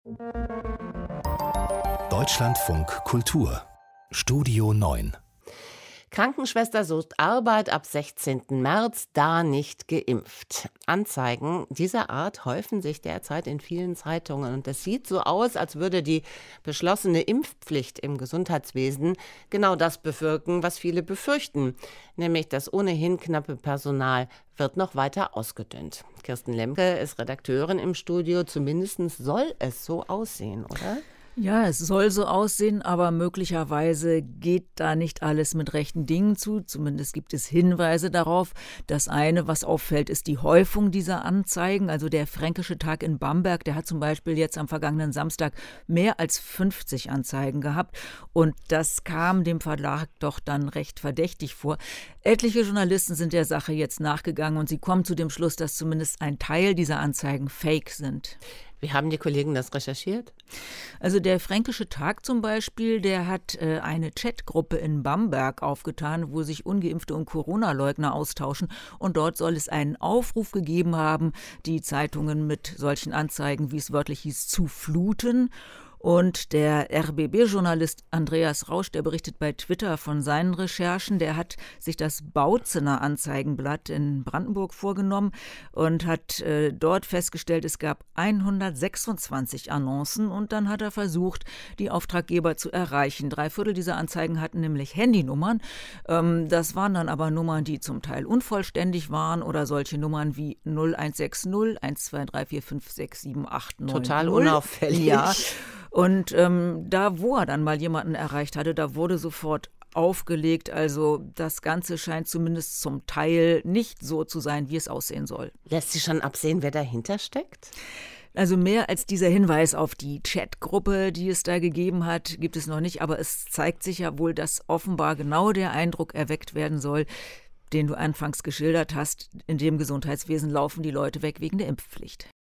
Deutschlandfunk Kultur Studio 9. Krankenschwester sucht Arbeit ab 16. März, da nicht geimpft. Anzeigen dieser Art häufen sich derzeit in vielen Zeitungen. Und es sieht so aus, als würde die beschlossene Impfpflicht im Gesundheitswesen genau das bewirken, was viele befürchten. Nämlich das ohnehin knappe Personal wird noch weiter ausgedünnt. Kirsten Lemke ist Redakteurin im Studio. Zumindest soll es so aussehen, oder? Ja, es soll so aussehen, aber möglicherweise geht da nicht alles mit rechten Dingen zu. Zumindest gibt es Hinweise darauf. Das eine, was auffällt, ist die Häufung dieser Anzeigen. Also der Fränkische Tag in Bamberg, der hat zum Beispiel jetzt am vergangenen Samstag mehr als 50 Anzeigen gehabt. Und das kam dem Verlag doch dann recht verdächtig vor. Etliche Journalisten sind der Sache jetzt nachgegangen und sie kommen zu dem Schluss, dass zumindest ein Teil dieser Anzeigen fake sind. Wie haben die Kollegen das recherchiert? Also der Fränkische Tag zum Beispiel, der hat eine Chatgruppe in Bamberg aufgetan, wo sich Ungeimpfte und Corona-Leugner austauschen. Und dort soll es einen Aufruf gegeben haben, die Zeitungen mit solchen Anzeigen, wie es wörtlich hieß, zu fluten. Und der RBB-Journalist Andreas Rausch, der berichtet bei Twitter von seinen Recherchen, der hat sich das Bautzener Anzeigenblatt in Brandenburg vorgenommen und hat dort festgestellt, es gab 126 Annoncen und dann hat er versucht, die Auftraggeber zu erreichen. 3/4 dieser Anzeigen hatten nämlich Handynummern. Das waren dann aber Nummern, die zum Teil unvollständig waren oder solche Nummern wie 0160 12345678990. Total unauffällig. Ja. Und da, wo er dann mal jemanden erreicht hatte, da wurde sofort aufgelegt. Also das Ganze scheint zumindest zum Teil nicht so zu sein, wie es aussehen soll. Lässt sich schon absehen, wer dahinter steckt? Also mehr als dieser Hinweis auf die Chatgruppe, die es da gegeben hat, gibt es noch nicht. Aber es zeigt sich ja wohl, dass offenbar genau der Eindruck erweckt werden soll, den du anfangs geschildert hast. In dem Gesundheitswesen laufen die Leute weg wegen der Impfpflicht.